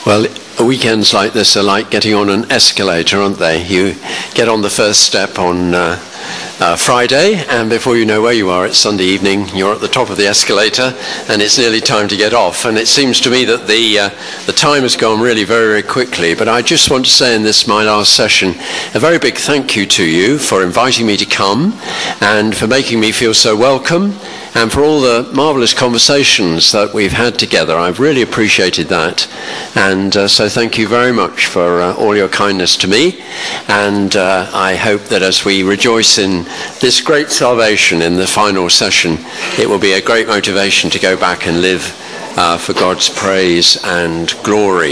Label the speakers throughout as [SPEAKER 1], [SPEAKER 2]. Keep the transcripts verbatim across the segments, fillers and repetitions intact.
[SPEAKER 1] Well, weekends like this are like getting on an escalator, aren't they? You get on the first step on uh, uh, Friday, and before you know where you are, it's Sunday evening, you're at the top of the escalator, and it's nearly time to get off. And it seems to me that the uh, the time has gone really very, very quickly. But I just want to say in this, my last session, a very big thank you to you for inviting me to come and for making me feel so welcome, and for all the marvellous conversations that we've had together. I've really appreciated that. And uh, so thank you very much for uh, all your kindness to me. And uh, I hope that as we rejoice in this great salvation in the final session, it will be a great motivation to go back and live uh, for God's praise and glory.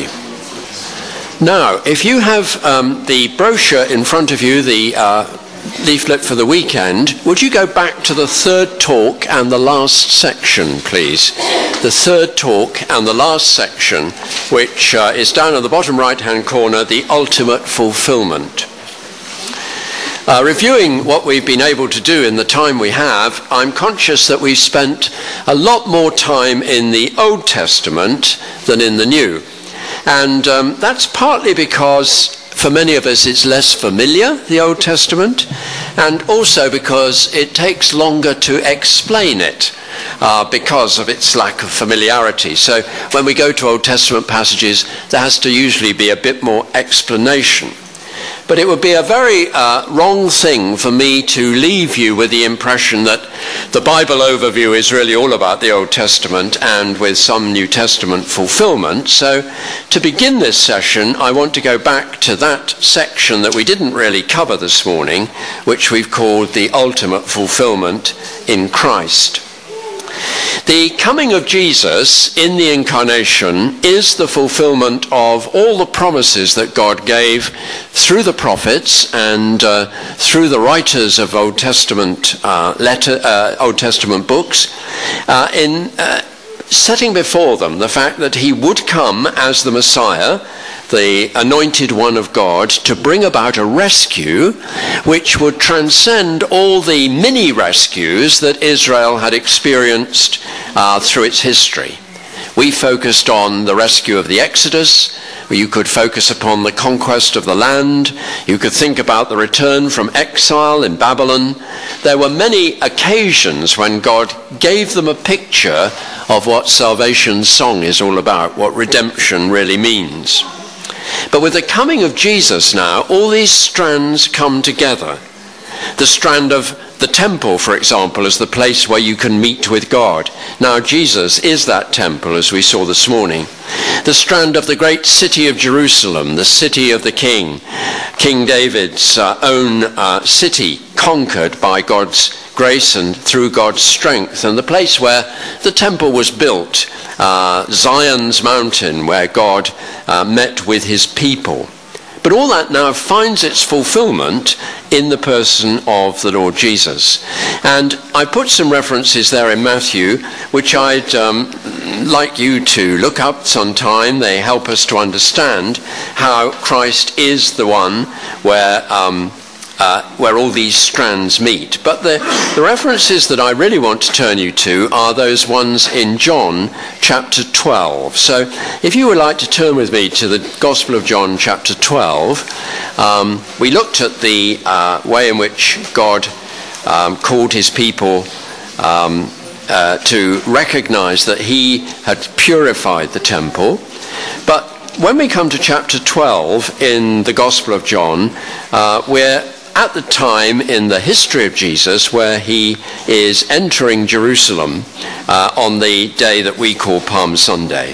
[SPEAKER 1] Now, if you have um, the brochure in front of you, the uh, leaflet for the weekend, would you go back to the third talk and the last section, please? The third talk and the last section, which uh, is down at the bottom right-hand corner, the ultimate fulfillment. Uh, reviewing what we've been able to do in the time we have, I'm conscious that we've spent a lot more time in the Old Testament than in the New. And um, that's partly because for many of us it's less familiar, the Old Testament, and also because it takes longer to explain it uh, because of its lack of familiarity. So when we go to Old Testament passages, there has to usually be a bit more explanation. But it would be a very uh, wrong thing for me to leave you with the impression that the Bible overview is really all about the Old Testament and with some New Testament fulfillment. So to begin this session, I want to go back to that section that we didn't really cover this morning, which we've called the ultimate fulfillment in Christ. The coming of Jesus in the incarnation is the fulfillment of all the promises that God gave through the prophets and uh, through the writers of Old Testament uh, letter, uh, Old Testament books, uh, in uh, setting before them the fact that he would come as the Messiah, the anointed one of God, to bring about a rescue which would transcend all the mini rescues that Israel had experienced uh, through its history. We focused on the rescue of the Exodus. You could focus upon the conquest of the land. You could think about the return from exile in Babylon. There were many occasions when God gave them a picture of what salvation's song is all about, what redemption really means. But with the coming of Jesus now, all these strands come together. The strand of the temple, for example, is the place where you can meet with God. Now Jesus is that temple, as we saw this morning. The strand of the great city of Jerusalem, the city of the King, King David's uh, own uh, city, conquered by God's grace and through God's strength, and the place where the temple was built, uh, Zion's mountain, where God uh, met with his people. But all that now finds its fulfillment in the person of the Lord Jesus. And I put some references there in Matthew, which I'd um, like you to look up sometime. They help us to understand how Christ is the one where um, Uh, where all these strands meet. But the, the references that I really want to turn you to are those ones in John chapter twelve. So if you would like to turn with me to the Gospel of John chapter twelve, um, we looked at the uh, way in which God um, called his people um, uh, to recognize that he had purified the temple. But when we come to chapter twelve in the Gospel of John, uh, we're at the time in the history of Jesus where he is entering Jerusalem uh, on the day that we call Palm Sunday.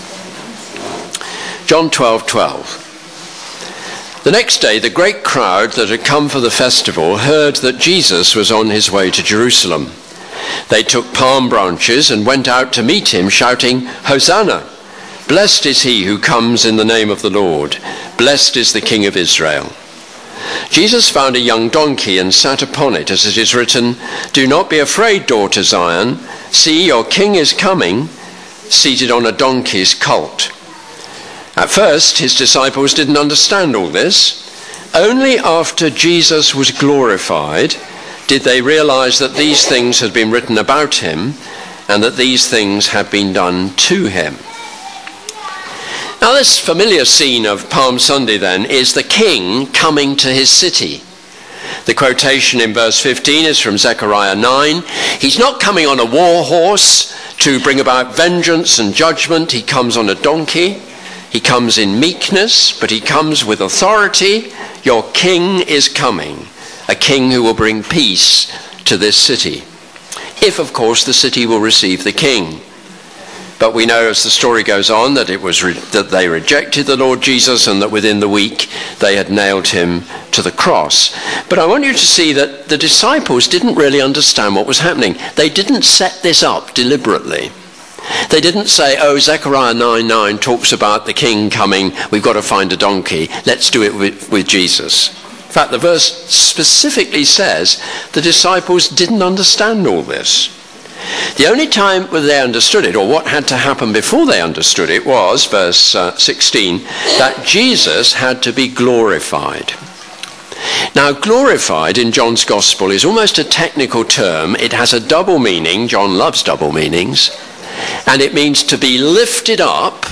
[SPEAKER 1] John twelve twelve. The next day, the great crowd that had come for the festival heard that Jesus was on his way to Jerusalem. They took palm branches and went out to meet him, shouting, "Hosanna! Blessed is he who comes in the name of the Lord. Blessed is the King of Israel." Jesus found a young donkey and sat upon it, as it is written, "Do not be afraid, daughter Zion. See, your king is coming, seated on a donkey's colt." At first, his disciples didn't understand all this. Only after Jesus was glorified did they realize that these things had been written about him and that these things had been done to him. Now this familiar scene of Palm Sunday then is the king coming to his city. The quotation in verse fifteen is from Zechariah nine. He's not coming on a war horse to bring about vengeance and judgment. He comes on a donkey. He comes in meekness, but he comes with authority. Your king is coming, a king who will bring peace to this city. If, of course, the city will receive the king. But we know as the story goes on that it was re- that they rejected the Lord Jesus and that within the week they had nailed him to the cross. But I want you to see that the disciples didn't really understand what was happening. They didn't set this up deliberately. They didn't say, oh, Zechariah nine nine talks about the king coming, we've got to find a donkey, let's do it with, with Jesus. In fact, the verse specifically says the disciples didn't understand all this. The only time when they understood it, or what had to happen before they understood it, was, verse uh, sixteen, that Jesus had to be glorified. Now, glorified in John's Gospel is almost a technical term. It has a double meaning. John loves double meanings. And it means to be lifted up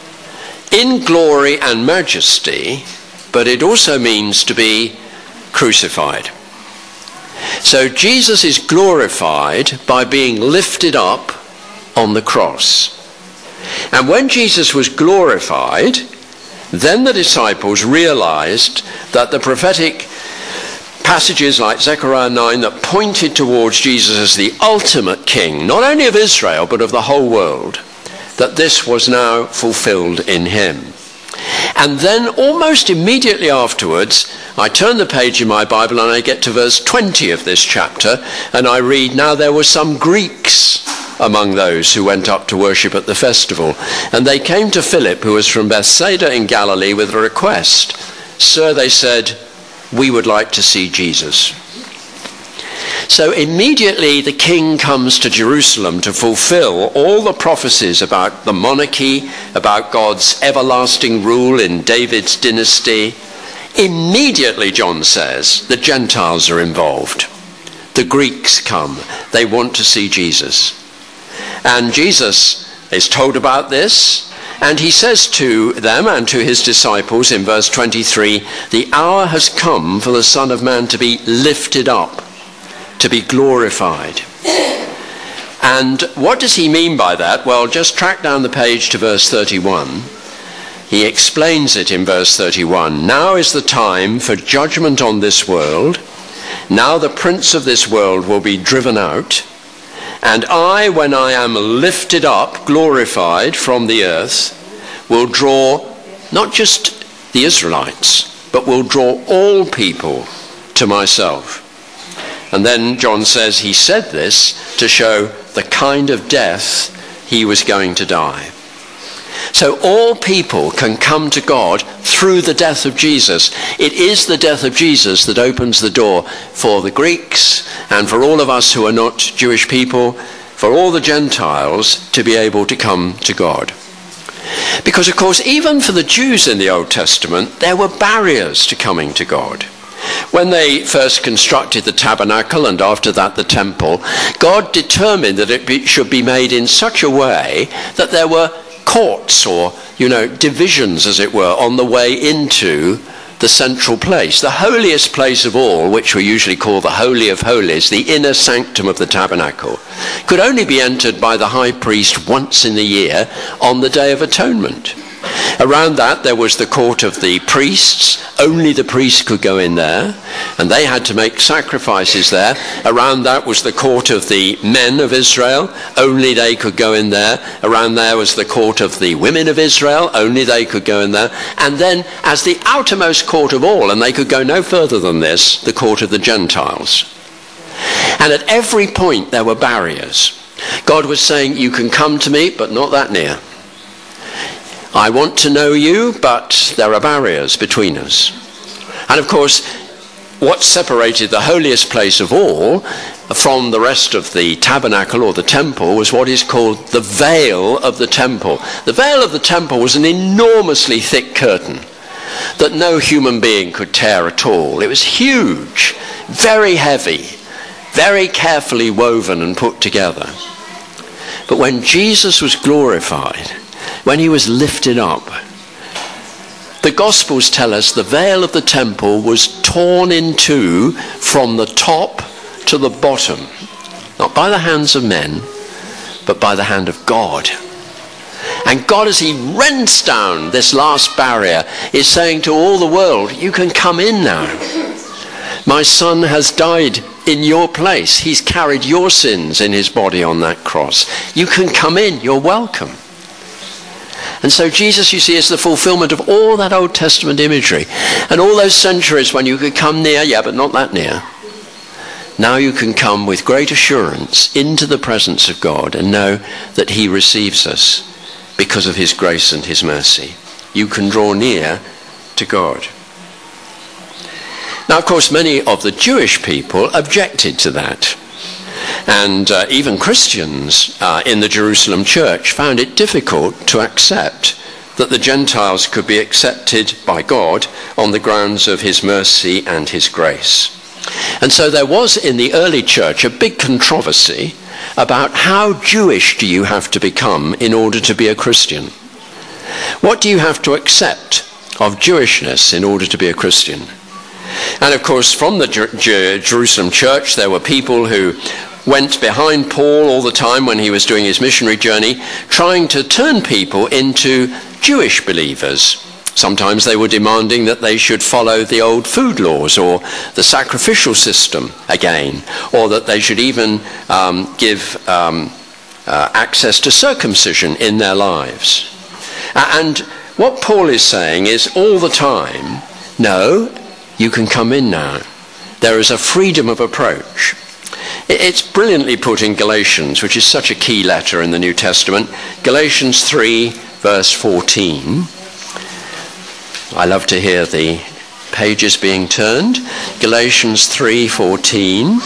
[SPEAKER 1] in glory and majesty, but it also means to be crucified. So Jesus is glorified by being lifted up on the cross. And when Jesus was glorified, then the disciples realized that the prophetic passages like Zechariah nine that pointed towards Jesus as the ultimate king, not only of Israel, but of the whole world, that this was now fulfilled in him. And then almost immediately afterwards, I turn the page in my Bible and I get to verse twenty of this chapter, and I read, now there were some Greeks among those who went up to worship at the festival, and they came to Philip, who was from Bethsaida in Galilee, with a request. Sir, they said, we would like to see Jesus. So immediately the king comes to Jerusalem to fulfill all the prophecies about the monarchy, about God's everlasting rule in David's dynasty. Immediately, John says, the Gentiles are involved. The Greeks come. They want to see Jesus. And Jesus is told about this, and he says to them and to his disciples in verse twenty-three, the hour has come for the Son of Man to be lifted up, to be glorified. And what does he mean by that? Well, just track down the page to verse thirty-one. He explains it in verse thirty-one. Now is the time for judgment on this world. Now the prince of this world will be driven out. And I, when I am lifted up, glorified from the earth, will draw not just the Israelites, but will draw all people to myself. And then John says he said this to show the kind of death he was going to die. So all people can come to God through the death of Jesus. It is the death of Jesus that opens the door for the Greeks and for all of us who are not Jewish people, for all the Gentiles to be able to come to God. Because, of course, even for the Jews in the Old Testament, there were barriers to coming to God. When they first constructed the tabernacle and after that the temple, God determined that it be, should be made in such a way that there were courts or, you know, divisions, as it were, on the way into the central place. The holiest place of all, which we usually call the Holy of Holies, the inner sanctum of the tabernacle, could only be entered by the high priest once in the year on the Day of Atonement. Around that there was the court of the priests. Only the priests could go in there, and they had to make sacrifices there. Around that was the court of the men of Israel. Only they could go in there. Around there was the court of the women of Israel. Only they could go in there. And then, as the outermost court of all, and they could go no further than this, the court of the Gentiles. And at every point there were barriers. God was saying, you can come to me, but not that near. I want to know you, but there are barriers between us. And of course, what separated the holiest place of all from the rest of the tabernacle or the temple was what is called the veil of the temple. The veil of the temple was an enormously thick curtain that no human being could tear at all. It was huge, very heavy, very carefully woven and put together. But when Jesus was glorified, when he was lifted up, The Gospels tell us the veil of the temple was torn in two from the top to the bottom, not by the hands of men, but by the hand of God. And God, as he rents down this last barrier, is saying to all the world, you can come in now. My son has died in your place. He's carried your sins in his body on that cross. You can come in. You're welcome. And so Jesus, you see, is the fulfillment of all that Old Testament imagery. And all those centuries when you could come near, yeah, but not that near. Now you can come with great assurance into the presence of God and know that he receives us because of his grace and his mercy. You can draw near to God. Now, of course, many of the Jewish people objected to that. And uh, even Christians uh, in the Jerusalem church found it difficult to accept that the Gentiles could be accepted by God on the grounds of his mercy and his grace. And so there was in the early church a big controversy about how Jewish do you have to become in order to be a Christian? What do you have to accept of Jewishness in order to be a Christian? And of course, from the Jer- Jer- Jerusalem church, there were people who went behind Paul all the time when he was doing his missionary journey, trying to turn people into Jewish believers. Sometimes they were demanding that they should follow the old food laws or the sacrificial system again, or that they should even um, give um, uh, access to circumcision in their lives. And what Paul is saying is all the time, no, you can come in now. There is a freedom of approach. It's brilliantly put in Galatians, which is such a key letter in the New Testament. Galatians three, verse fourteen. I love to hear the pages being turned. Galatians three fourteen.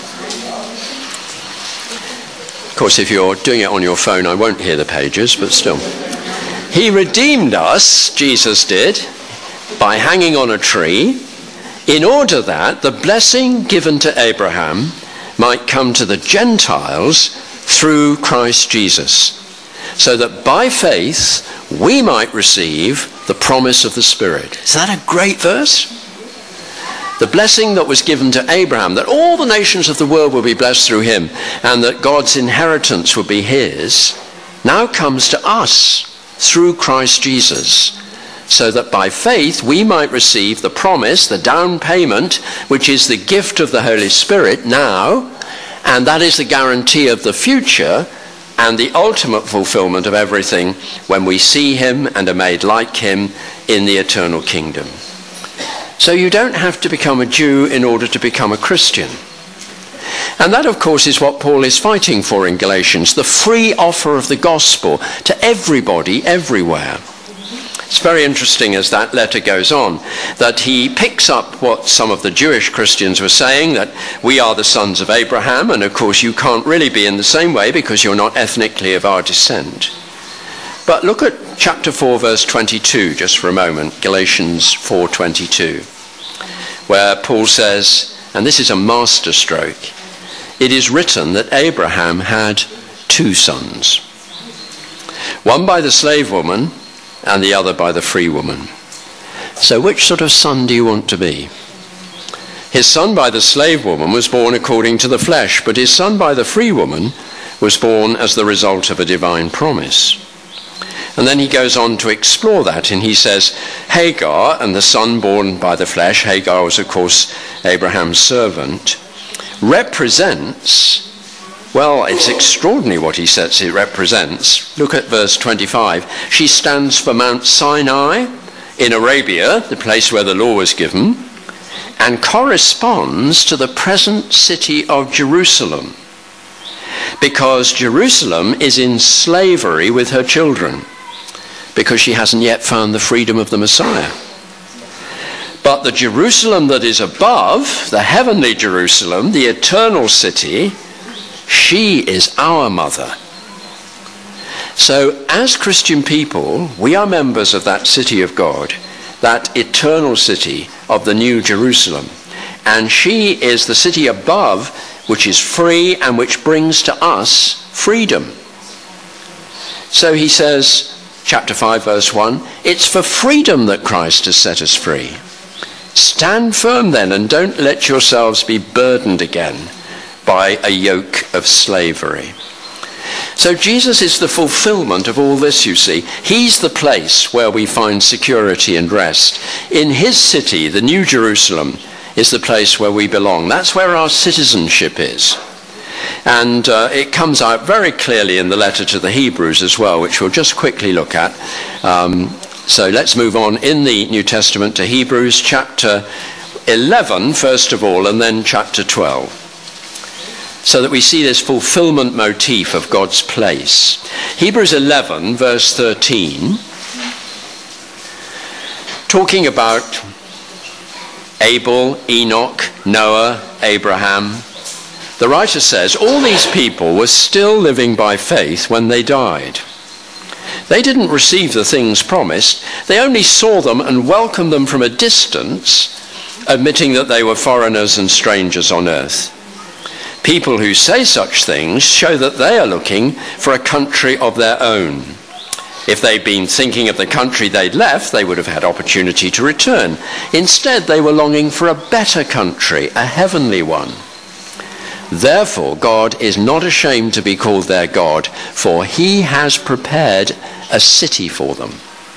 [SPEAKER 1] Of course, if you're doing it on your phone, I won't hear the pages, but still. He redeemed us, Jesus did, by hanging on a tree, in order that the blessing given to Abraham might come to the Gentiles through Christ Jesus, so that by faith we might receive the promise of the Spirit. Is that a great verse? The blessing that was given to Abraham, that all the nations of the world will be blessed through him, and that God's inheritance will be his, now comes to us through Christ Jesus, so that by faith we might receive the promise, the down payment, which is the gift of the Holy Spirit now, and that is the guarantee of the future and the ultimate fulfillment of everything when we see him and are made like him in the eternal kingdom. So you don't have to become a Jew in order to become a Christian. And that, of course, is what Paul is fighting for in Galatians, the free offer of the gospel to everybody, everywhere. It's very interesting as that letter goes on that he picks up what some of the Jewish Christians were saying, that we are the sons of Abraham, and of course you can't really be in the same way because you're not ethnically of our descent. But look at chapter four, verse twenty-two, just for a moment, Galatians four twenty-two, where Paul says, and this is a masterstroke, it is written that Abraham had two sons, one by the slave woman and the other by the free woman. So which sort of son do you want to be? His son by the slave woman was born according to the flesh, but his son by the free woman was born as the result of a divine promise. And then he goes on to explore that, and he says, Hagar and the son born by the flesh, Hagar was of course Abraham's servant, represents, well, it's extraordinary what he says it represents. Look at verse twenty-five. She stands for Mount Sinai in Arabia, the place where the law was given, and corresponds to the present city of Jerusalem, because Jerusalem is in slavery with her children, because she hasn't yet found the freedom of the Messiah. But the Jerusalem that is above, the heavenly Jerusalem, the eternal city, she is our mother. So as Christian people, we are members of that city of God, that eternal city of the New Jerusalem. And she is the city above, which is free and which brings to us freedom. So he says, chapter five, verse one, it's for freedom that Christ has set us free. Stand firm then, and don't let yourselves be burdened again by a yoke of slavery. So Jesus is the fulfillment of all this, you see. He's the place where we find security and rest. In his city, the New Jerusalem, is the place where we belong. That's where our citizenship is. And uh, it comes out very clearly in the letter to the Hebrews as well, which we'll just quickly look at. Um, so let's move on in the New Testament to Hebrews chapter eleven, first of all, and then chapter twelve. So that we see this fulfillment motif of God's place. Hebrews eleven, verse thirteen, talking about Abel, Enoch, Noah, Abraham. The writer says, all these people were still living by faith when they died. They didn't receive the things promised. They only saw them and welcomed them from a distance, admitting that they were foreigners and strangers on earth. People who say such things show that they are looking for a country of their own. If they'd been thinking of the country they'd left, they would have had opportunity to return. Instead, they were longing for a better country, a heavenly one. Therefore, God is not ashamed to be called their God, for he has prepared a city for them.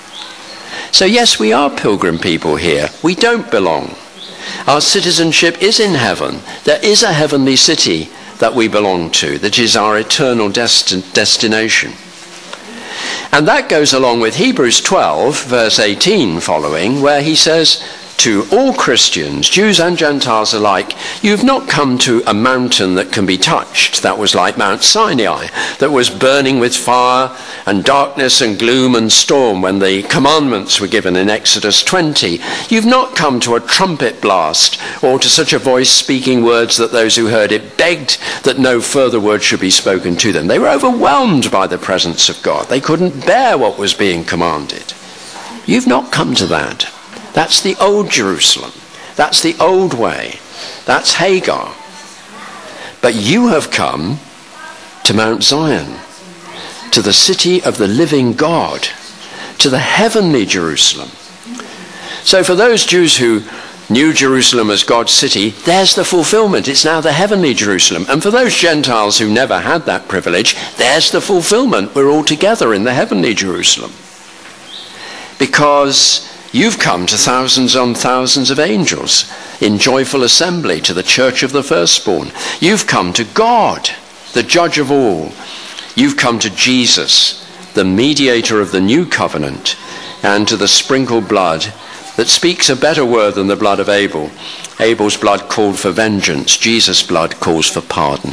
[SPEAKER 1] So yes, we are pilgrim people here. We don't belong. Our citizenship is in heaven. There is a heavenly city that we belong to, that is our eternal desti- destination. And that goes along with Hebrews twelve, verse eighteen following, where he says to all Christians, Jews and Gentiles alike, you've not come to a mountain that can be touched. That was like Mount Sinai, that was burning with fire and darkness and gloom and storm when the commandments were given in Exodus twenty. You've not come to a trumpet blast or to such a voice speaking words that those who heard it begged that no further word should be spoken to them. They were overwhelmed by the presence of God. They couldn't bear what was being commanded. You've not come to that. That's the old Jerusalem. That's the old way. That's Hagar. But you have come to Mount Zion, to the city of the living God, to the heavenly Jerusalem. So for those Jews who knew Jerusalem as God's city, there's the fulfillment. It's now the heavenly Jerusalem. And for those Gentiles who never had that privilege, there's the fulfillment. We're all together in the heavenly Jerusalem. Because you've come to thousands on thousands of angels in joyful assembly to the church of the firstborn. You've come to God, the judge of all. You've come to Jesus, the mediator of the new covenant, and to the sprinkled blood that speaks a better word than the blood of Abel. Abel's blood called for vengeance. Jesus' blood calls for pardon.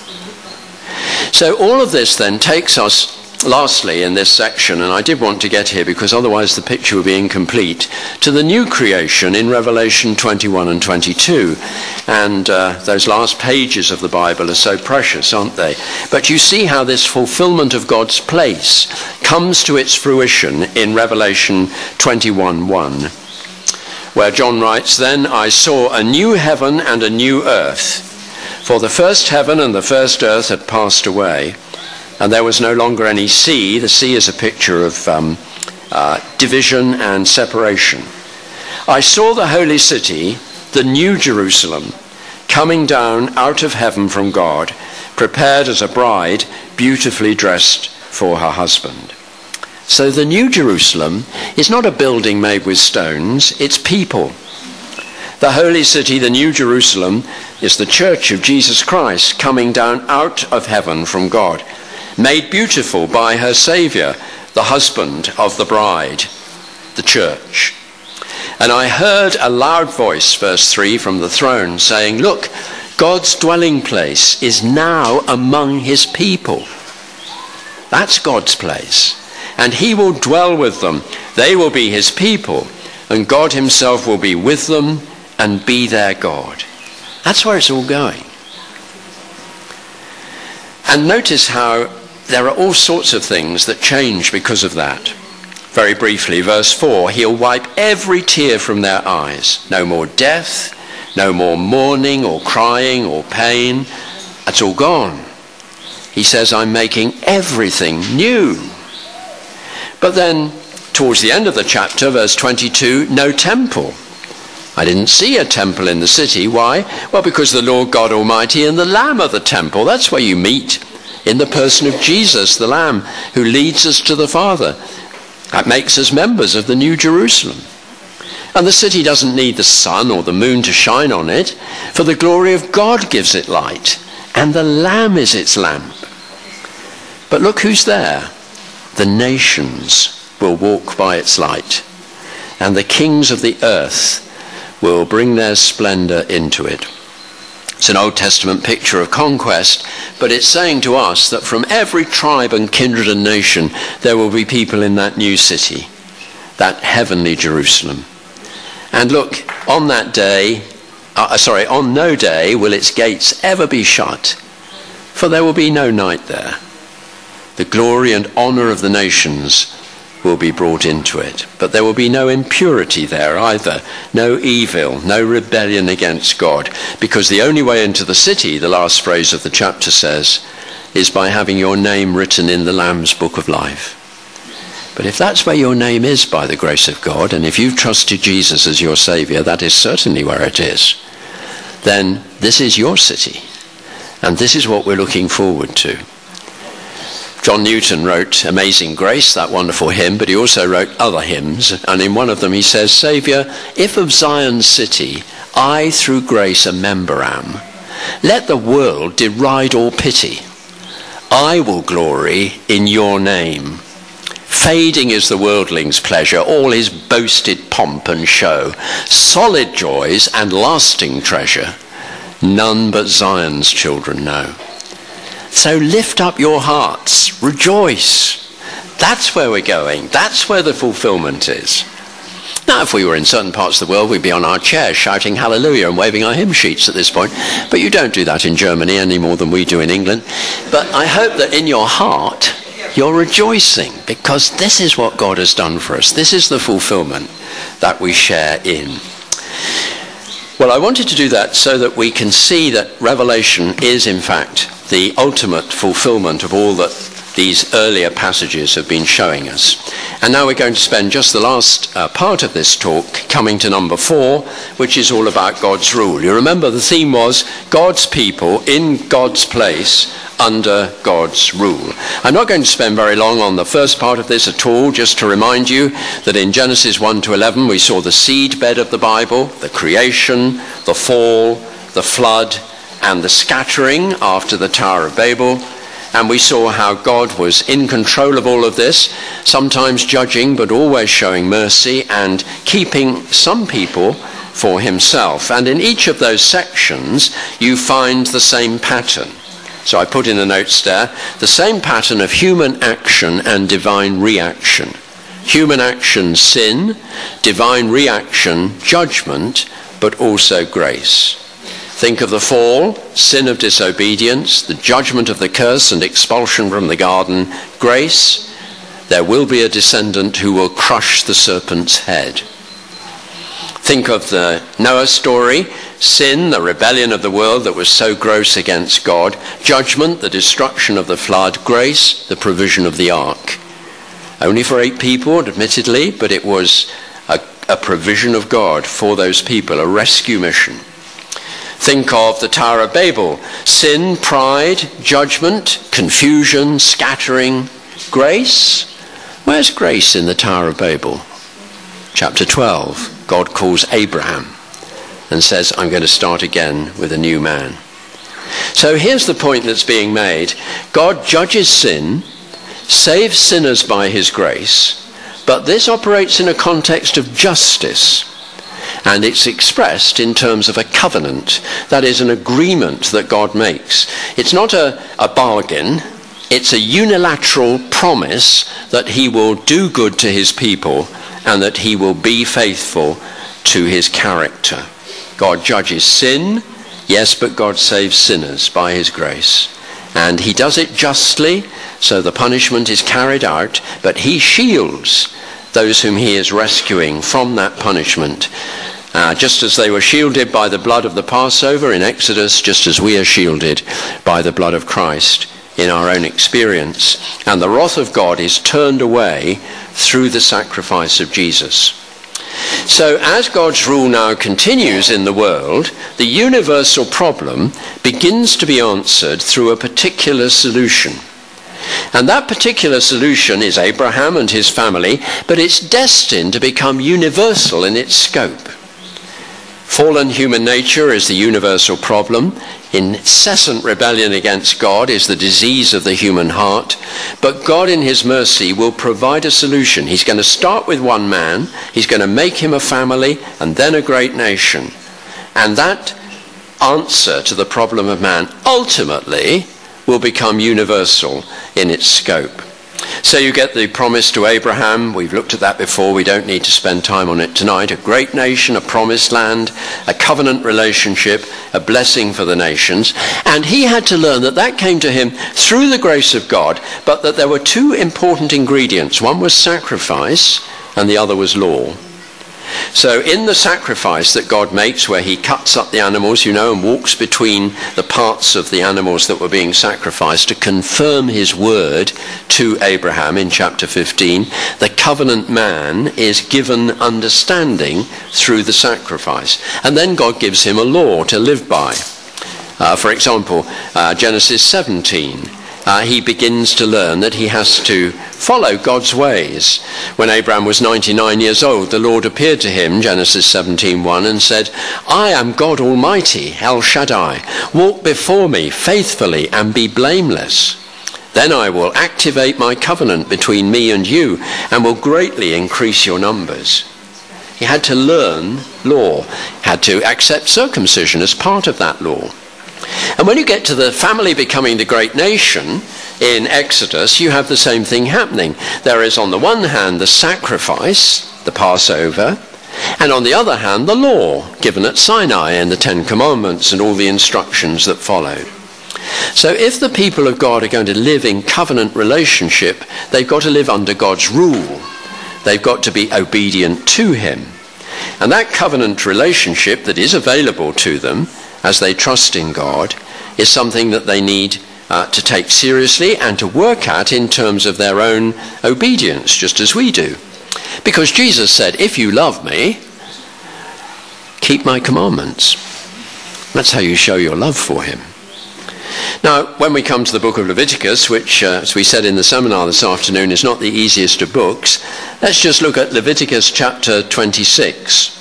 [SPEAKER 1] So all of this then takes us lastly in this section, and I did want to get here because otherwise the picture would be incomplete, to the new creation in Revelation twenty-one and twenty-two. And uh, those last pages of the Bible are so precious, aren't they? But you see how this fulfillment of God's place comes to its fruition in Revelation twenty-one one, where John writes, "Then I saw a new heaven and a new earth, for the first heaven and the first earth had passed away, and there was no longer any sea." The sea is a picture of um, uh, division and separation. "I saw the holy city, the new Jerusalem, coming down out of heaven from God, prepared as a bride, beautifully dressed for her husband." So the new Jerusalem is not a building made with stones, it's people. The holy city, the new Jerusalem, is the church of Jesus Christ coming down out of heaven from God, made beautiful by her Saviour, the husband of the bride, the church. "And I heard a loud voice," verse three, "from the throne saying, 'Look, God's dwelling place is now among his people.'" That's God's place. "And he will dwell with them. They will be his people, and God himself will be with them and be their God." That's where it's all going. And notice how there are all sorts of things that change because of that. Very briefly, verse four, "He'll wipe every tear from their eyes. No more death, no more mourning or crying or pain. That's all gone. He says, I'm making everything new." But then, towards the end of the chapter, verse twenty-two, no temple. I didn't see a temple in the city. Why? Well, because the Lord God Almighty and the Lamb are the temple. That's where you meet, in the person of Jesus, the Lamb, who leads us to the Father. That makes us members of the New Jerusalem. And the city doesn't need the sun or the moon to shine on it, for the glory of God gives it light, and the Lamb is its lamp. But look who's there. The nations will walk by its light, and the kings of the earth will bring their splendor into it. It's an Old Testament picture of conquest, but it's saying to us that from every tribe and kindred and nation, there will be people in that new city, that heavenly Jerusalem. And look, on that day, uh, sorry, on no day will its gates ever be shut, for there will be no night there. The glory and honor of the nations will be brought into it. But there will be no impurity there either, no evil, no rebellion against God, because the only way into the city, the last phrase of the chapter says, is by having your name written in the Lamb's book of life. But if that's where your name is by the grace of God, and if you've trusted Jesus as your Saviour, that is certainly where it is, then this is your city. And this is what we're looking forward to. John Newton wrote Amazing Grace, that wonderful hymn, but he also wrote other hymns. And in one of them he says, Saviour, if of Zion's city I through grace a member am, let the world deride or pity. I will glory in your name. Fading is the worldling's pleasure, all his boasted pomp and show. Solid joys and lasting treasure, none but Zion's children know. So lift up your hearts, rejoice. That's where we're going. That's where the fulfillment is. Now, if we were in certain parts of the world, we'd be on our chairs shouting hallelujah and waving our hymn sheets at this point. But you don't do that in Germany any more than we do in England. But I hope that in your heart, you're rejoicing, because this is what God has done for us. This is the fulfillment that we share in. Well, I wanted to do that so that we can see that Revelation is, in fact, the ultimate fulfillment of all that these earlier passages have been showing us. And now we're going to spend just the last uh, part of this talk coming to number four, which is all about God's rule. You remember the theme was God's people in God's place under God's rule. I'm not going to spend very long on the first part of this at all, just to remind you that in Genesis one to eleven we saw the seed bed of the Bible, the creation, the fall, the flood, and the scattering after the Tower of Babel. And we saw how God was in control of all of this, sometimes judging, but always showing mercy and keeping some people for himself. And in each of those sections, you find the same pattern. So I put in the notes there, the same pattern of human action and divine reaction. Human action, sin; divine reaction, judgment, but also grace. Think of the fall, sin of disobedience, the judgment of the curse and expulsion from the garden. Grace, there will be a descendant who will crush the serpent's head. Think of the Noah story, sin, the rebellion of the world that was so gross against God. Judgment, the destruction of the flood. Grace, the provision of the ark. Only for eight people, admittedly, but it was a, a provision of God for those people, a rescue mission. Think of the Tower of Babel. Sin, pride, judgment, confusion, scattering. Grace? Where's grace in the Tower of Babel? Chapter twelve. God calls Abraham and says, I'm going to start again with a new man. So here's the point that's being made. God judges sin, saves sinners by his grace, but this operates in a context of justice. And it's expressed in terms of a covenant. That is an agreement that God makes. It's not a, a bargain. It's a unilateral promise that he will do good to his people and that he will be faithful to his character. God judges sin, yes, but God saves sinners by his grace. And he does it justly, so the punishment is carried out, but he shields those whom he is rescuing from that punishment. Uh, just as they were shielded by the blood of the Passover in Exodus, just as we are shielded by the blood of Christ in our own experience. And the wrath of God is turned away through the sacrifice of Jesus. So as God's rule now continues in the world, the universal problem begins to be answered through a particular solution. And that particular solution is Abraham and his family, but it's destined to become universal in its scope. Fallen human nature is the universal problem. Incessant rebellion against God is the disease of the human heart. But God in his mercy will provide a solution. He's going to start with one man. He's going to make him a family and then a great nation. And that answer to the problem of man ultimately will become universal in its scope. So you get the promise to Abraham. We've looked at that before. We don't need to spend time on it tonight. A great nation, a promised land, a covenant relationship, a blessing for the nations. And he had to learn that that came to him through the grace of God, but that there were two important ingredients. One was sacrifice and the other was law. So in the sacrifice that God makes, where he cuts up the animals, you know, and walks between the parts of the animals that were being sacrificed to confirm his word to Abraham in chapter fifteen, the covenant man is given understanding through the sacrifice. And then God gives him a law to live by. Uh, for example, uh, Genesis seventeen. Uh, he begins to learn that he has to follow God's ways. When Abraham was ninety-nine years old, the Lord appeared to him, Genesis seventeen one, and said, "I am God Almighty, El Shaddai. Walk before me faithfully and be blameless. Then I will activate my covenant between me and you and will greatly increase your numbers." He had to learn law, had to accept circumcision as part of that law. And when you get to the family becoming the great nation in Exodus, you have the same thing happening. There is on the one hand the sacrifice, the Passover, and on the other hand the law given at Sinai and the Ten Commandments and all the instructions that followed. So if the people of God are going to live in covenant relationship, they've got to live under God's rule. They've got to be obedient to him. And that covenant relationship that is available to them as they trust in God is something that they need uh, to take seriously and to work at in terms of their own obedience, just as we do. Because Jesus said, "If you love me, keep my commandments." That's how you show your love for him. Now, when we come to the book of Leviticus, which, uh, as we said in the seminar this afternoon, is not the easiest of books, let's just look at Leviticus chapter twenty-six.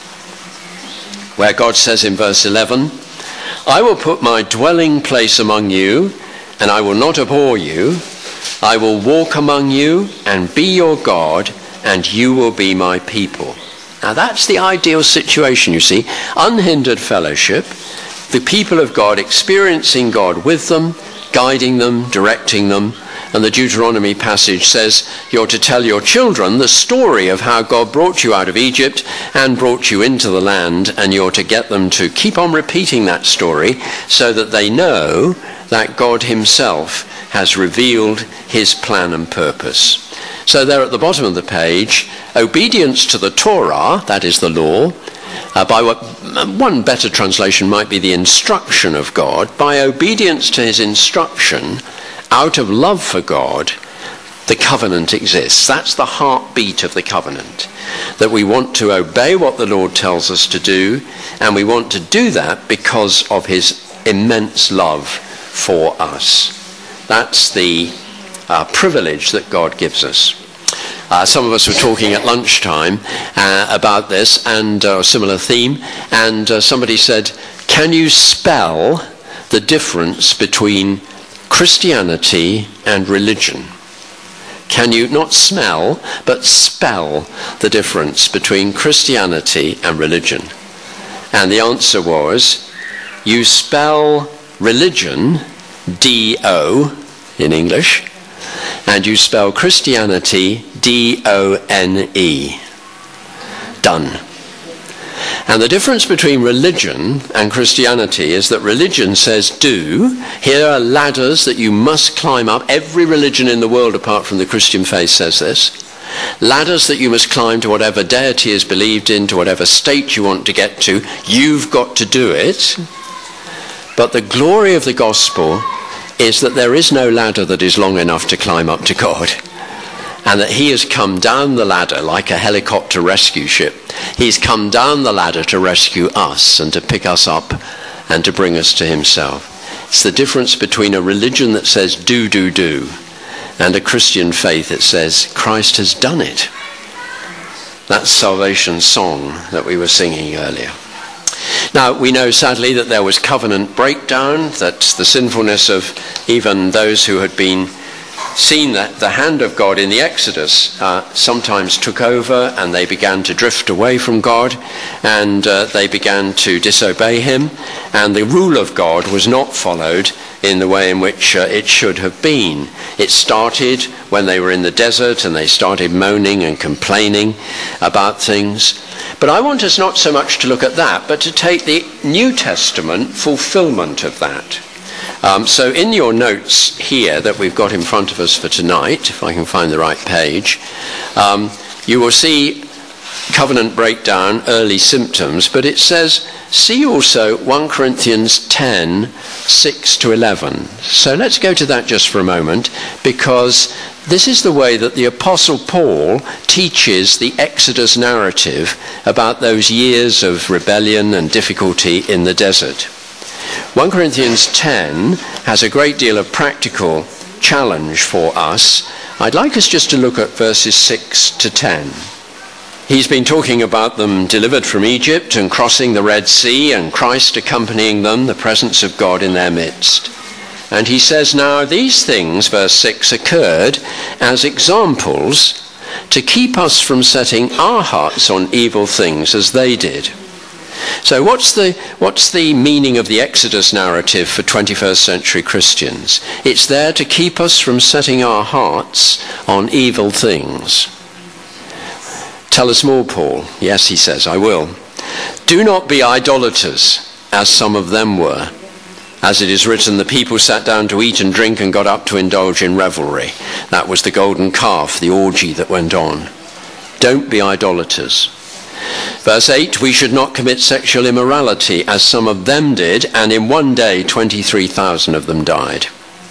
[SPEAKER 1] Where God says in verse eleven, "I will put my dwelling place among you, and I will not abhor you. I will walk among you and be your God, and you will be my people." Now that's the ideal situation, you see. Unhindered fellowship, the people of God experiencing God with them, guiding them, directing them. And the Deuteronomy passage says you're to tell your children the story of how God brought you out of Egypt and brought you into the land, and you're to get them to keep on repeating that story so that they know that God himself has revealed his plan and purpose. So there at the bottom of the page, obedience to the Torah, that is the law, uh, by what one better translation might be the instruction of God, by obedience to his instruction, out of love for God, the covenant exists. That's the heartbeat of the covenant, that we want to obey what the Lord tells us to do, and we want to do that because of his immense love for us. That's the uh, privilege that God gives us. Uh, some of us were talking at lunchtime uh, about this and a uh, similar theme, and uh, somebody said, "Can you spell the difference between Christianity and religion?" Can you not smell, but spell the difference between Christianity and religion? And the answer was, you spell religion, D O in English, and you spell Christianity, D O N E. Done. And the difference between religion and Christianity is that religion says do. Here are ladders that you must climb up. Every religion in the world apart from the Christian faith says this. Ladders that you must climb to whatever deity is believed in, to whatever state you want to get to. You've got to do it. But the glory of the gospel is that there is no ladder that is long enough to climb up to God, and that he has come down the ladder like a helicopter rescue ship. He's come down the ladder to rescue us and to pick us up and to bring us to himself. It's the difference between a religion that says do, do, do, and a Christian faith that says Christ has done it. That's salvation song that we were singing earlier. Now, we know sadly that there was covenant breakdown, that the sinfulness of even those who had been seen that the hand of God in the Exodus uh, sometimes took over, and they began to drift away from God, and uh, they began to disobey him, and the rule of God was not followed in the way in which uh, it should have been. It started when they were in the desert and they started moaning and complaining about things. But I want us not so much to look at that, but to take the New Testament fulfillment of that. Um, so in your notes here that we've got in front of us for tonight, if I can find the right page, um, you will see covenant breakdown, early symptoms, but it says, see also First Corinthians ten, six to eleven. So let's go to that just for a moment, because this is the way that the Apostle Paul teaches the Exodus narrative about those years of rebellion and difficulty in the desert. First Corinthians ten has a great deal of practical challenge for us. I'd like us just to look at verses six to ten. He's been talking about them delivered from Egypt and crossing the Red Sea and Christ accompanying them, the presence of God in their midst. And he says, now these things, verse six, occurred as examples to keep us from setting our hearts on evil things as they did. So what's the, what's the meaning of the Exodus narrative for twenty-first century Christians? It's there to keep us from setting our hearts on evil things. Tell us more, Paul. Yes, he says, I will. Do not be idolaters, as some of them were. As it is written, the people sat down to eat and drink and got up to indulge in revelry. That was the golden calf, the orgy that went on. Don't be idolaters. Verse eight, we should not commit sexual immorality, as some of them did, and in one day twenty-three thousand of them died.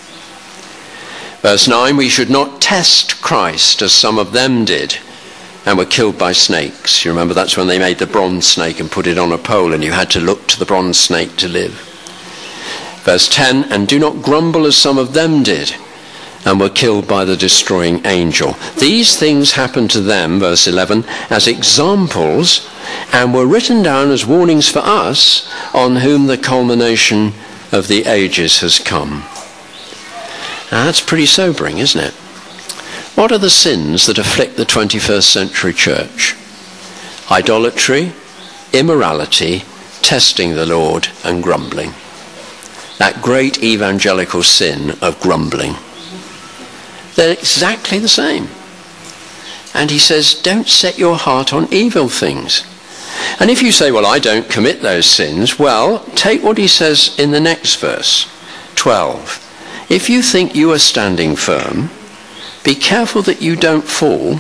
[SPEAKER 1] Verse nine, we should not test Christ, as some of them did, and were killed by snakes. You remember that's when they made the bronze snake and put it on a pole, and you had to look to the bronze snake to live. Verse ten, and do not grumble as some of them did, and were killed by the destroying angel. These things happened to them, verse eleven, as examples, and were written down as warnings for us, on whom the culmination of the ages has come. Now, that's pretty sobering, isn't it? What are the sins that afflict the twenty-first century church? Idolatry, immorality, testing the Lord, and grumbling. That great evangelical sin of grumbling. They're exactly the same. And he says, don't set your heart on evil things. And if you say, well, I don't commit those sins, well, take what he says in the next verse, twelve. If you think you are standing firm, be careful that you don't fall.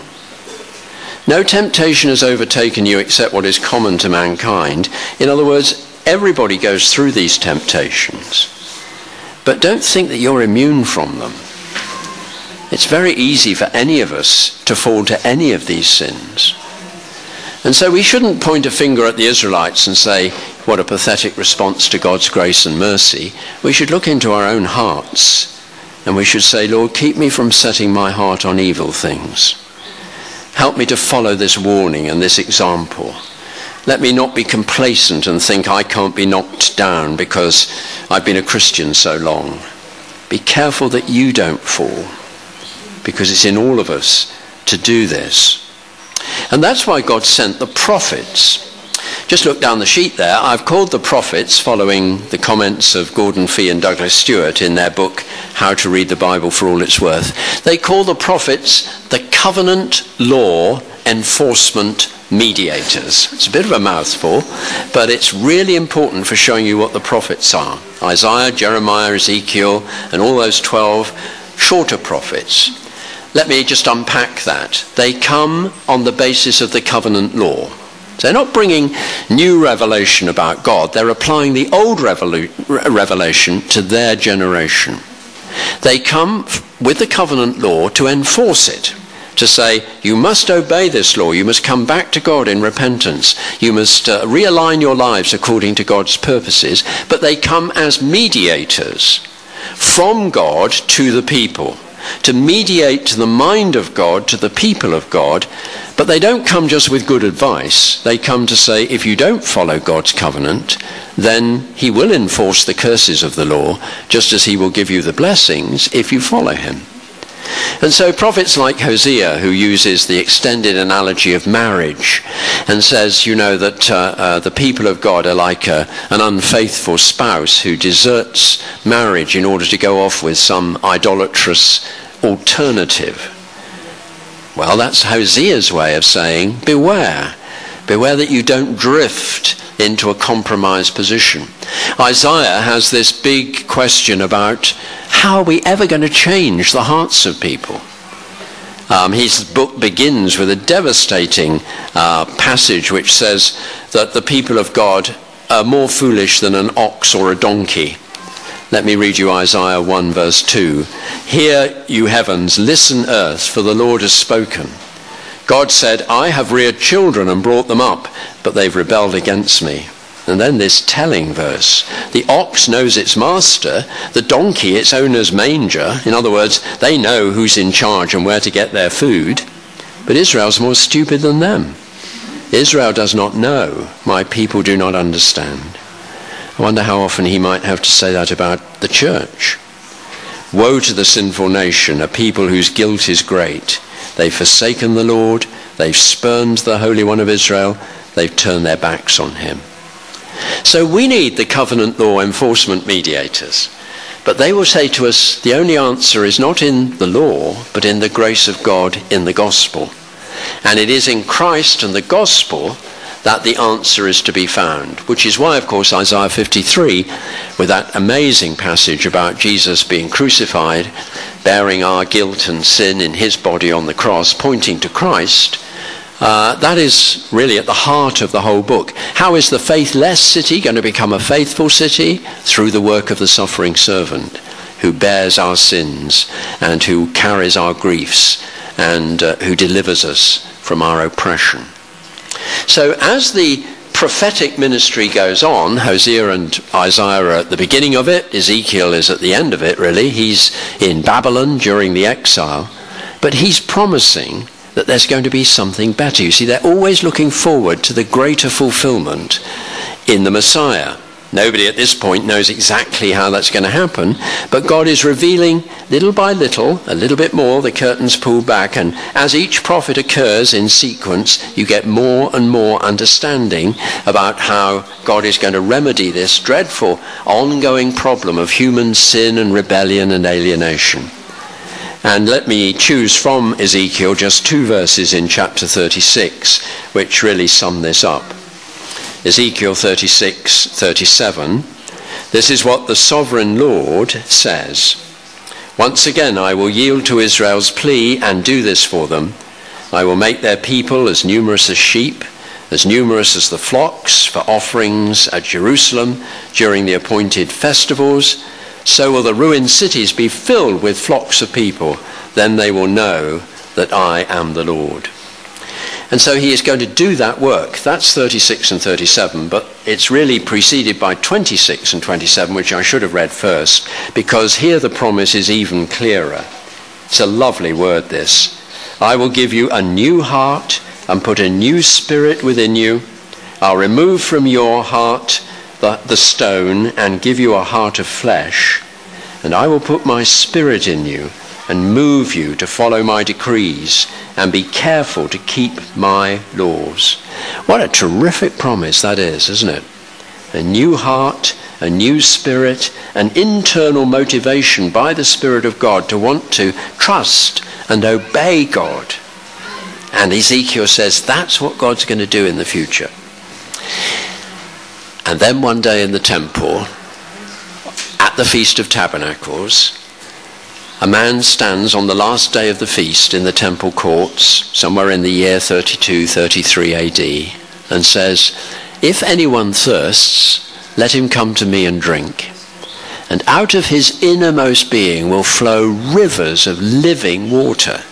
[SPEAKER 1] No temptation has overtaken you except what is common to mankind. In other words, everybody goes through these temptations. But don't think that you're immune from them. It's very easy for any of us to fall to any of these sins. And so we shouldn't point a finger at the Israelites and say, what a pathetic response to God's grace and mercy. We should look into our own hearts. And we should say, Lord, keep me from setting my heart on evil things. Help me to follow this warning and this example. Let me not be complacent and think I can't be knocked down because I've been a Christian so long. Be careful that you don't fall, because it's in all of us to do this. And that's why God sent the prophets. Just look down the sheet there. I've called the prophets, following the comments of Gordon Fee and Douglas Stewart in their book, How to Read the Bible for All It's Worth. They call the prophets the covenant law enforcement mediators. It's a bit of a mouthful, but it's really important for showing you what the prophets are. Isaiah, Jeremiah, Ezekiel, and all those twelve shorter prophets. Let me just unpack that. They come on the basis of the covenant law. They're not bringing new revelation about God. They're applying the old revolu- revelation to their generation. They come with the covenant law to enforce it, to say, you must obey this law, you must come back to God in repentance, you must uh, realign your lives according to God's purposes, but they come as mediators from God to the people, to mediate to the mind of God, to the people of God. But they don't come just with good advice. They come to say, if you don't follow God's covenant, then he will enforce the curses of the law, just as he will give you the blessings if you follow him. And so prophets like Hosea, who uses the extended analogy of marriage and says, you know, that uh, uh, the people of God are like a, an unfaithful spouse who deserts marriage in order to go off with some idolatrous alternative. Well, that's Hosea's way of saying, beware. Beware that you don't drift into a compromised position. Isaiah has this big question about how are we ever going to change the hearts of people? Um, his book begins with a devastating uh, passage which says that the people of God are more foolish than an ox or a donkey. Let me read you Isaiah one verse two. Hear, you heavens, listen, earth, for the Lord has spoken. God said, I have reared children and brought them up, but they've rebelled against me. And then this telling verse. The ox knows its master, the donkey its owner's manger. In other words, they know who's in charge and where to get their food. But Israel's more stupid than them. Israel does not know. My people do not understand. I wonder how often he might have to say that about the church. Woe to the sinful nation, a people whose guilt is great. They've forsaken the Lord, they've spurned the Holy One of Israel, they've turned their backs on him. So we need the covenant law enforcement mediators. But they will say to us, the only answer is not in the law, but in the grace of God in the gospel. And it is in Christ and the gospel that the answer is to be found, which is why, of course, Isaiah fifty-three, with that amazing passage about Jesus being crucified, bearing our guilt and sin in his body on the cross, pointing to Christ, uh, that is really at the heart of the whole book. How is the faithless city going to become a faithful city? Through the work of the suffering servant, who bears our sins and who carries our griefs and uh, who delivers us from our oppression. So as the prophetic ministry goes on, Hosea and Isaiah are at the beginning of it, Ezekiel is at the end of it really, he's in Babylon during the exile, but he's promising that there's going to be something better. You see, they're always looking forward to the greater fulfillment in the Messiah. Nobody at this point knows exactly how that's going to happen, but God is revealing little by little, a little bit more, the curtains pulled back, and as each prophet occurs in sequence, you get more and more understanding about how God is going to remedy this dreadful ongoing problem of human sin and rebellion and alienation. And let me choose from Ezekiel just two verses in chapter thirty-six, which really sum this up. Ezekiel thirty-six thirty-seven, this is what the sovereign Lord says. Once again I will yield to Israel's plea and do this for them. I will make their people as numerous as sheep, as numerous as the flocks for offerings at Jerusalem during the appointed festivals. So will the ruined cities be filled with flocks of people. Then they will know that I am the Lord. And so he is going to do that work. That's thirty-six and thirty-seven, but it's really preceded by twenty-six and twenty-seven, which I should have read first, because here the promise is even clearer. It's a lovely word, this. I will give you a new heart and put a new spirit within you. I'll remove from your heart the, the stone and give you a heart of flesh. And I will put my spirit in you and move you to follow my decrees and be careful to keep my laws. What a terrific promise that is, isn't it? A new heart, a new spirit, an internal motivation by the Spirit of God to want to trust and obey God. And Ezekiel says that's what God's going to do in the future. And then one day in the temple, at the Feast of Tabernacles, a man stands on the last day of the feast in the temple courts, somewhere in the year thirty-two thirty-three A D, and says, if anyone thirsts, let him come to me and drink. and out of his innermost being will flow rivers of living water.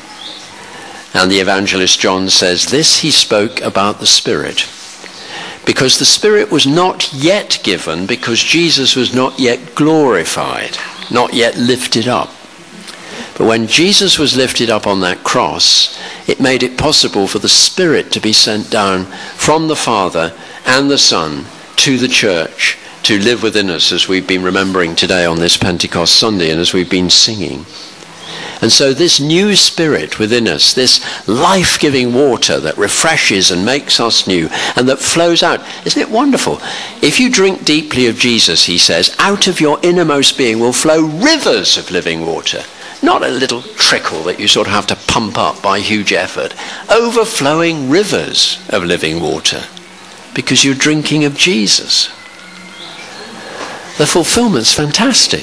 [SPEAKER 1] And the evangelist John says this he spoke about the Spirit, because the Spirit was not yet given, because Jesus was not yet glorified, not yet lifted up. But when Jesus was lifted up on that cross, it made it possible for the Spirit to be sent down from the Father and the Son to the church to live within us, as we've been remembering today on this Pentecost Sunday and as we've been singing. And so this new Spirit within us, this life-giving water that refreshes and makes us new and that flows out, isn't it wonderful? If you drink deeply of Jesus, he says, out of your innermost being will flow rivers of living water. Not a little trickle that you sort of have to pump up by huge effort. Overflowing rivers of living water, because you're drinking of Jesus. The fulfillment's fantastic.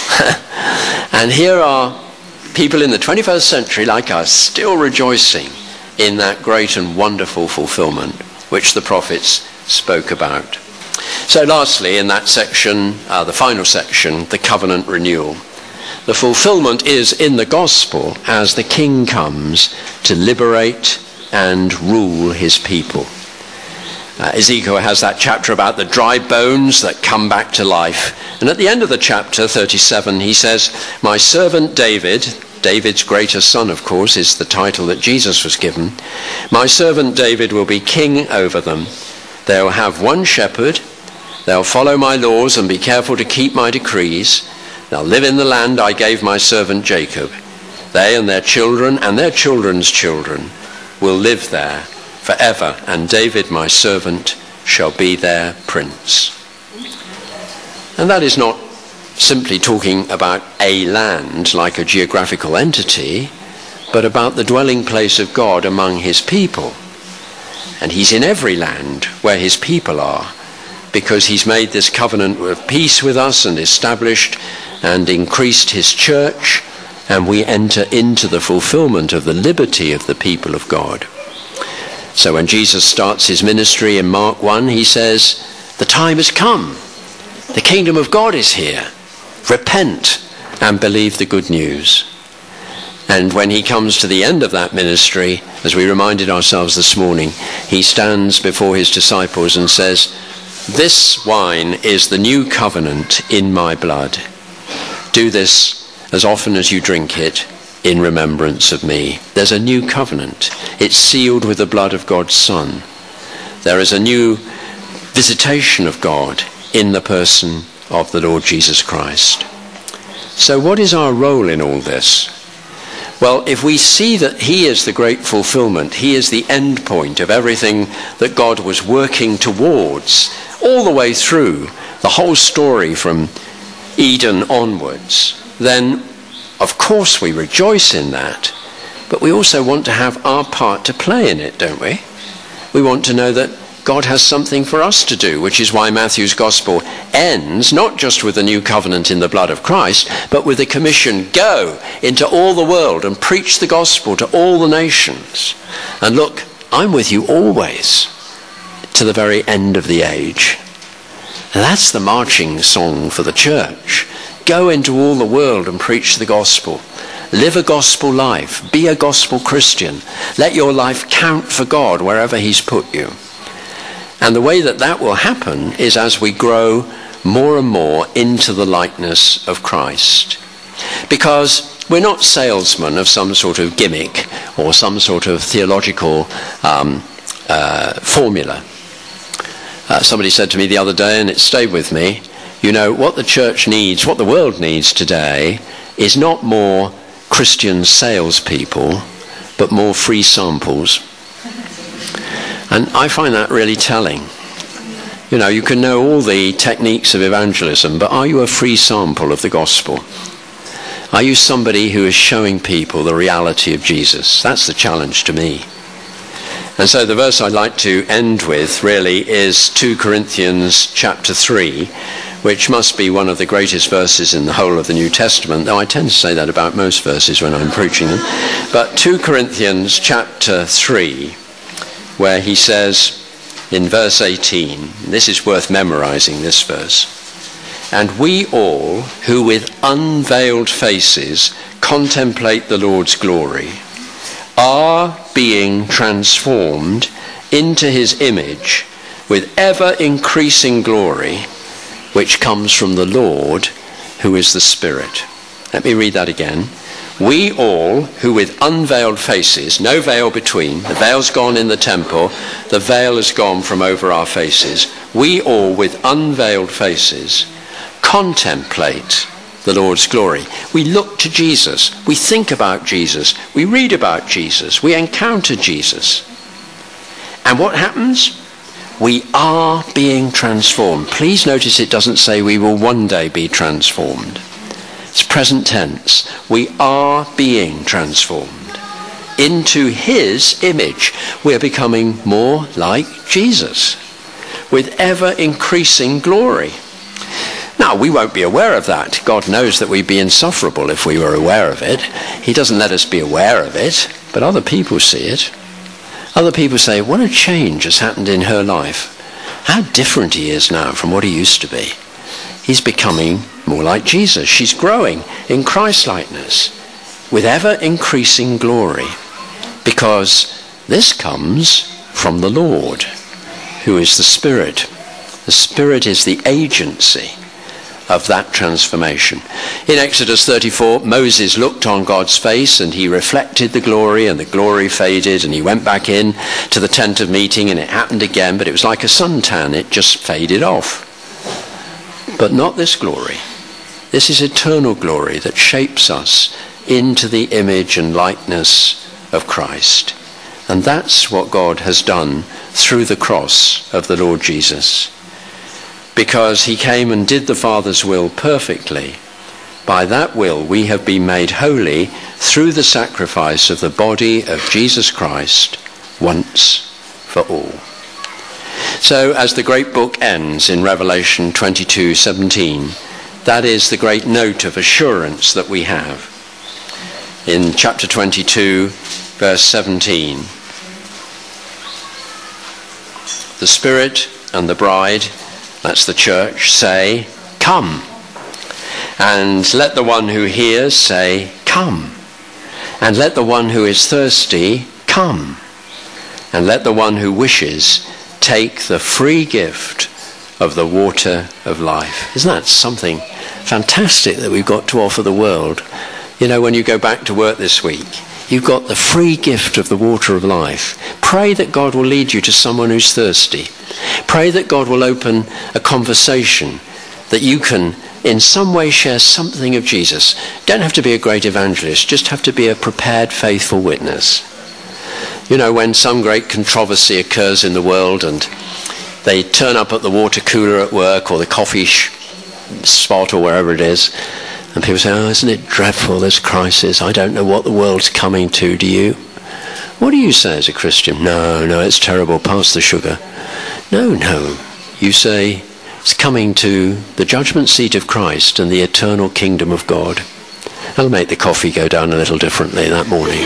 [SPEAKER 1] And here are people in the twenty-first century like us still rejoicing in that great and wonderful fulfillment which the prophets spoke about. So lastly, in that section, uh, the final section, the covenant renewal. The fulfillment is in the gospel as the King comes to liberate and rule his people. Uh, Ezekiel has that chapter about the dry bones that come back to life. And at the end of the chapter, thirty-seven, he says, my servant David, David's greater son, of course, is the title that Jesus was given. My servant David will be king over them. They'll have one shepherd. They'll follow my laws and be careful to keep my decrees. They'll live in the land I gave my servant Jacob. They and their children and their children's children will live there forever, and David, my servant, shall be their prince. And that is not simply talking about a land like a geographical entity, but about the dwelling place of God among his people. And he's in every land where his people are, because he's made this covenant of peace with us and established and increased his church, and we enter into the fulfillment of the liberty of the people of God. So when Jesus starts his ministry in Mark one, he says, the time has come. The kingdom of God is here. Repent and believe the good news. And when he comes to the end of that ministry, as we reminded ourselves this morning, he stands before his disciples and says, this wine is the new covenant in my blood. Do this as often as you drink it in remembrance of me. There's a new covenant. It's sealed with the blood of God's Son. There is a new visitation of God in the person of the Lord Jesus Christ. So what is our role in all this? Well, if we see that he is the great fulfillment, he is the end point of everything that God was working towards all the way through the whole story from Eden onwards, then of course we rejoice in that, but we also want to have our part to play in it, don't we? We want to know that God has something for us to do, which is why Matthew's gospel ends not just with the new covenant in the blood of Christ, but with the commission, go into all the world and preach the gospel to all the nations. And look, I'm with you always to the very end of the age. And that's the marching song for the church. Go into all the world and preach the gospel. Live a gospel life. Be a gospel Christian. Let your life count for God wherever he's put you. And the way that that will happen is as we grow more and more into the likeness of Christ. Because we're not salesmen of some sort of gimmick or some sort of theological um, uh, formula. Uh, somebody said to me the other day, and it stayed with me, you know, what the church needs, what the world needs today is not more Christian salespeople, but more free samples. And I find that really telling. You know, you can know all the techniques of evangelism, but are you a free sample of the gospel? Are you somebody who is showing people the reality of Jesus? That's the challenge to me. And so the verse I'd like to end with really is two Corinthians chapter three, which must be one of the greatest verses in the whole of the New Testament, though I tend to say that about most verses when I'm preaching them. But two Corinthians chapter three, where he says in verse eighteen, this is worth memorizing, this verse, And we all, who with unveiled faces contemplate the Lord's glory, are being transformed into his image with ever-increasing glory, which comes from the Lord, who is the Spirit. Let me read that again. We all, who with unveiled faces, no veil between, the veil's gone in the temple, the veil has gone from over our faces, we all with unveiled faces contemplate the Lord's glory. We look to Jesus, we think about Jesus, we read about Jesus, we encounter Jesus. And what happens? We are being transformed. Please notice it doesn't say we will one day be transformed. It's present tense. We are being transformed into his image. We're becoming more like Jesus with ever increasing glory. Now, we won't be aware of that. God knows that we'd be insufferable if we were aware of it. He doesn't let us be aware of it, but other people see it. Other people say, what a change has happened in her life. How different he is now from what he used to be. He's becoming more like Jesus. She's growing in Christ-likeness with ever-increasing glory, because this comes from the Lord, who is the Spirit. The Spirit is the agency of that transformation. In Exodus thirty-four, Moses looked on God's face and he reflected the glory, and the glory faded, and he went back in to the tent of meeting, and it happened again, but it was like a suntan. It just faded off. But not this glory. This is eternal glory that shapes us into the image and likeness of Christ. And that's what God has done through the cross of the Lord Jesus. Because he came and did the Father's will perfectly. By that will we have been made holy through the sacrifice of the body of Jesus Christ once for all. So as the great book ends in Revelation twenty-two seventeen, that is the great note of assurance that we have. In chapter twenty-two, verse seventeen, the Spirit and the bride, that's the church, say, come. And let the one who hears say, come. And let the one who is thirsty come. And let the one who wishes take the free gift of the water of life. Isn't that something fantastic that we've got to offer the world? You know, when you go back to work this week, you've got the free gift of the water of life. Pray that God will lead you to someone who's thirsty. Pray that God will open a conversation that you can in some way share something of Jesus. Don't have to be a great evangelist, just have to be a prepared, faithful witness. You know, when some great controversy occurs in the world and they turn up at the water cooler at work or the coffee sh- spot or wherever it is, and people say, oh, isn't it dreadful, this crisis? I don't know what the world's coming to, do you? What do you say as a Christian? No, no, it's terrible, pass the sugar. No, no. You say, it's coming to the judgment seat of Christ and the eternal kingdom of God. That'll make the coffee go down a little differently that morning.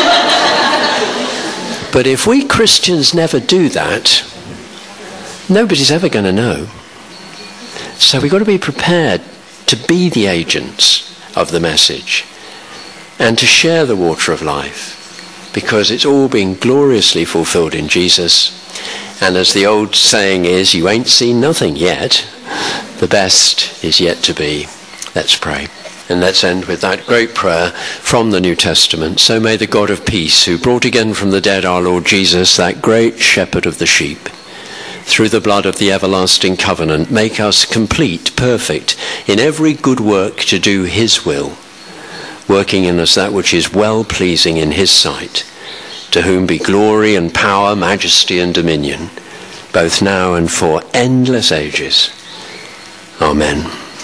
[SPEAKER 1] But if we Christians never do that, nobody's ever going to know. So we've got to be prepared to be the agents of the message and to share the water of life, because it's all been gloriously fulfilled in Jesus. And as the old saying is, you ain't seen nothing yet. The best is yet to be. Let's pray. And let's end with that great prayer from the New Testament. So may the God of peace, who brought again from the dead our Lord Jesus, that great shepherd of the sheep, through the blood of the everlasting covenant, make us complete, perfect, in every good work to do his will, working in us that which is well-pleasing in his sight, to whom be glory and power, majesty and dominion, both now and for endless ages. Amen.